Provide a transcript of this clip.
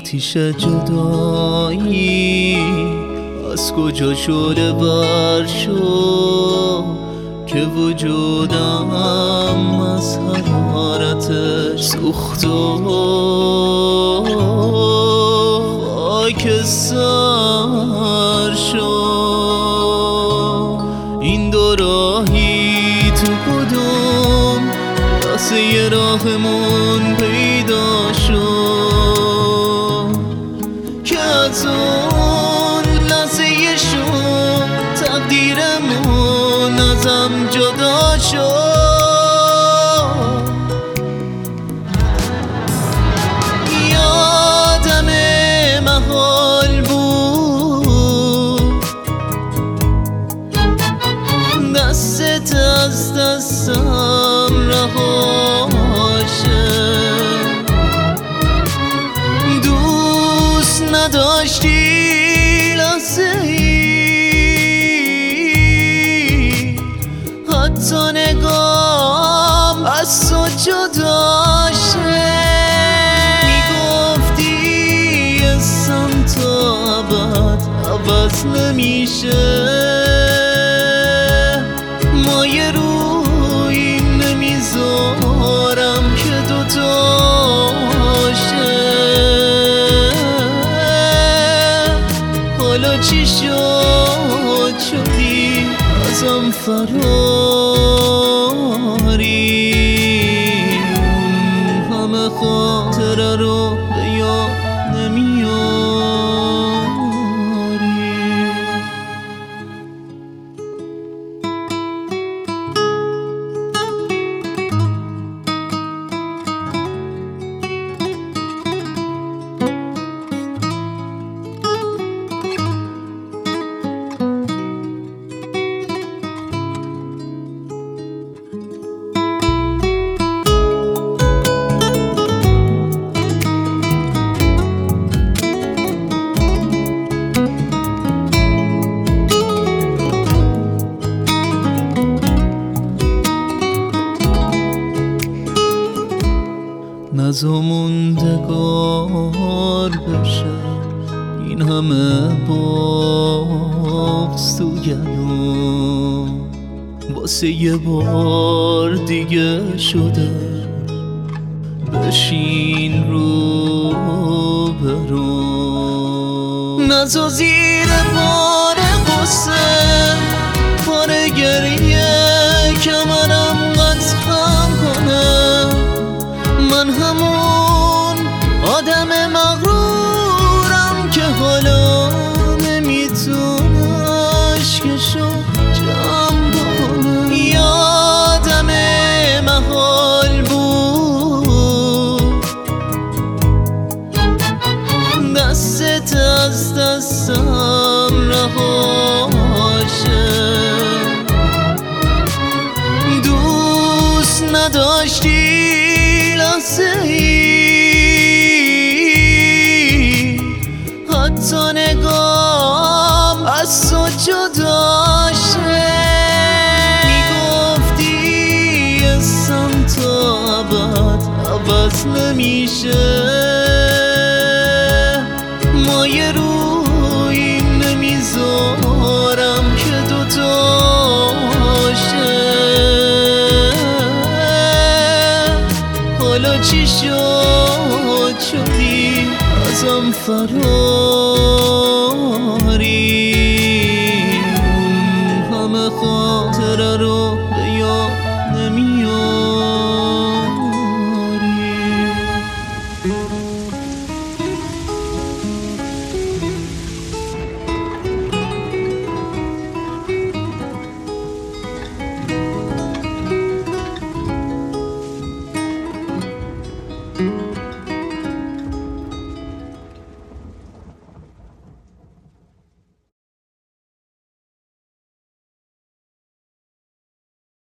آتیش جدایی از کجا شده بر شو که وجودم از حرارتش سوخت و خاکستر شد. این دو راهی تو کدوم راسه راهمون پیدا شد که از اون لحظه شد تقدیرمون ازم جدا شد. یادم محال بود دستت از دستم رها شه، دوست نداشتی لحظه ای حتی نگام از تو جدا شه. میگفتی اسم تا ابد عوض نمیشه، مایه روی نمیذارم که دوتا شه. حالا چی شد شدی ازم فراری، همه خاطره رو به یاد نمیاری. نظم موندگار بشه این همه بغض تو گلوم، واسه یه بار دیگه شده بشین رو برو. نزا زیر بار غصه بار گریه کمرم قطع خم کنه، من همون آدم مغرورم که حالا نمیتونه عشقشو جمع کنه. یادم محال بود دستت از دستم رها شه، دوست نداشتی لحظه ای حتی نگام از تو جدا شه. میگفتی اسم تا ابد عوض نمیشه،